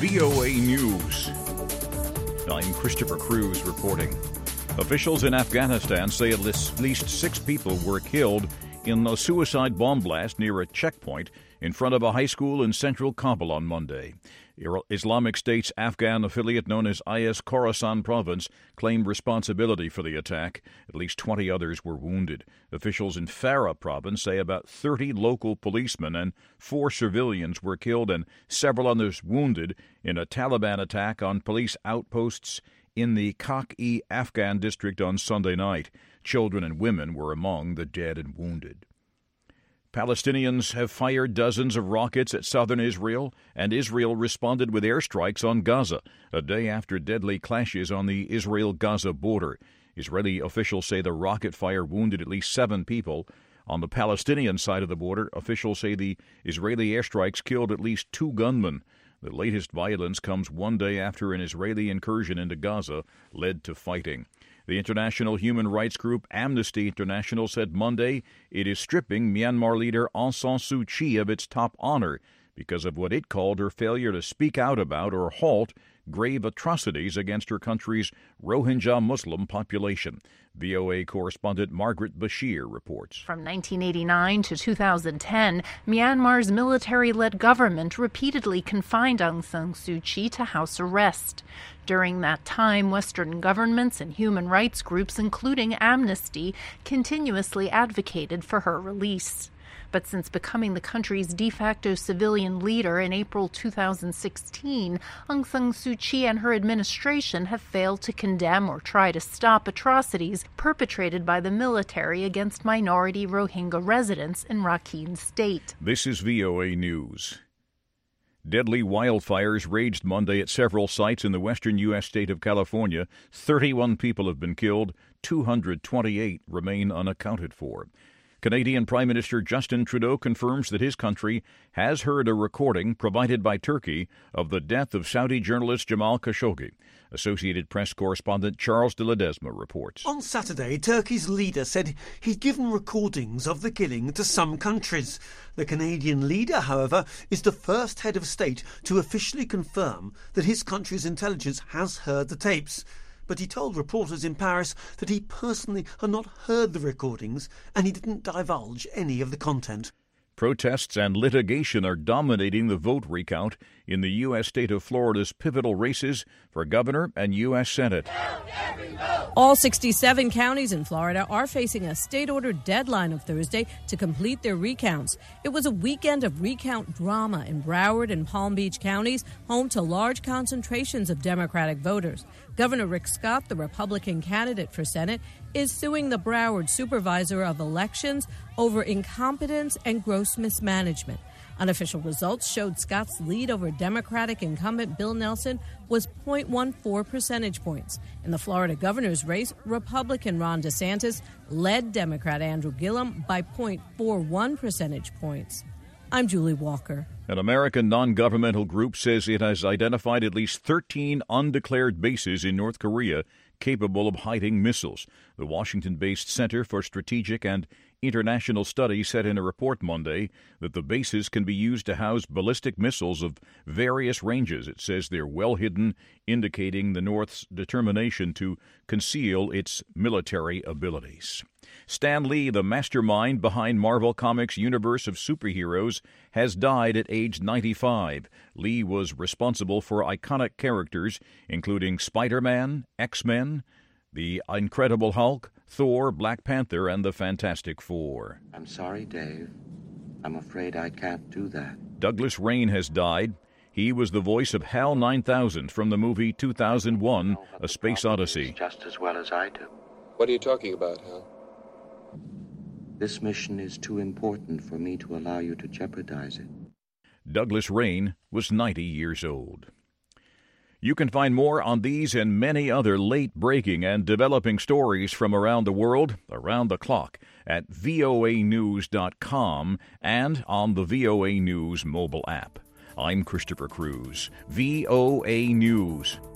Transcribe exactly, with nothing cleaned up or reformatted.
V O A News. I'm Christopher Cruz reporting. Officials in Afghanistan say at least six people were killed in a suicide bomb blast near a checkpoint in front of a high school in central Kabul on Monday. Islamic State's Afghan affiliate known as I S Khorasan Province claimed responsibility for the attack. At least twenty others were wounded. Officials in Farah Province say about thirty local policemen and four civilians were killed and several others wounded in a Taliban attack on police outposts in the Kak-e Afghan district on Sunday night. Children and women were among the dead and wounded. Palestinians have fired dozens of rockets at southern Israel, and Israel responded with airstrikes on Gaza, a day after deadly clashes on the Israel-Gaza border. Israeli officials say the rocket fire wounded at least seven people. On the Palestinian side of the border, officials say the Israeli airstrikes killed at least two gunmen. The latest violence comes one day after an Israeli incursion into Gaza led to fighting. The international human rights group Amnesty International said Monday it is stripping Myanmar leader Aung San Suu Kyi of its top honor because of what it called her failure to speak out about or halt grave atrocities against her country's Rohingya Muslim population. V O A correspondent Margaret Bashir reports. From nineteen eighty-nine to two thousand ten, Myanmar's military-led government repeatedly confined Aung San Suu Kyi to house arrest. During that time, Western governments and human rights groups, including Amnesty, continuously advocated for her release. But since becoming the country's de facto civilian leader in April two thousand sixteen, Aung San Suu Kyi and her administration have failed to condemn or try to stop atrocities perpetrated by the military against minority Rohingya residents in Rakhine State. This is V O A News. Deadly wildfires raged Monday at several sites in the western U S state of California. thirty-one people have been killed. two hundred twenty-eight remain unaccounted for. Canadian Prime Minister Justin Trudeau confirms that his country has heard a recording provided by Turkey of the death of Saudi journalist Jamal Khashoggi. Associated Press correspondent Charles de Ledesma reports. On Saturday, Turkey's leader said he'd given recordings of the killing to some countries. The Canadian leader, however, is the first head of state to officially confirm that his country's intelligence has heard the tapes. But he told reporters in Paris that he personally had not heard the recordings and he didn't divulge any of the content. Protests and litigation are dominating the vote recount in the U S state of Florida's pivotal races for governor and U S Senate. All sixty-seven counties in Florida are facing a state-ordered deadline of Thursday to complete their recounts. It was a weekend of recount drama in Broward and Palm Beach counties, home to large concentrations of Democratic voters. Governor Rick Scott, the Republican candidate for Senate, is suing the Broward Supervisor of Elections over incompetence and gross mismanagement. Unofficial results showed Scott's lead over Democratic incumbent Bill Nelson was zero point one four percentage points. In the Florida governor's race, Republican Ron DeSantis led Democrat Andrew Gillum by zero point four one percentage points. I'm Julie Walker. An American non-governmental group says it has identified at least thirteen undeclared bases in North Korea capable of hiding missiles. The Washington-based Center for Strategic and International Studies said in a report Monday that the bases can be used to house ballistic missiles of various ranges. It says they're well hidden, indicating the North's determination to conceal its military abilities. Stan Lee, the mastermind behind Marvel Comics' universe of superheroes, has died at age ninety-five. Lee was responsible for iconic characters including Spider-Man, X-Men, The Incredible Hulk, Thor, Black Panther, and the Fantastic Four. I'm sorry, Dave. I'm afraid I can't do that. Douglas Rain has died. He was the voice of HAL nine thousand from the movie two thousand one, A Space Odyssey. Just as well as I do. What are you talking about, Hal? This mission is too important for me to allow you to jeopardize it. Douglas Rain was ninety years old. You can find more on these and many other late-breaking and developing stories from around the world, around the clock, at V O A news dot com and on the V O A News mobile app. I'm Christopher Cruz, V O A News.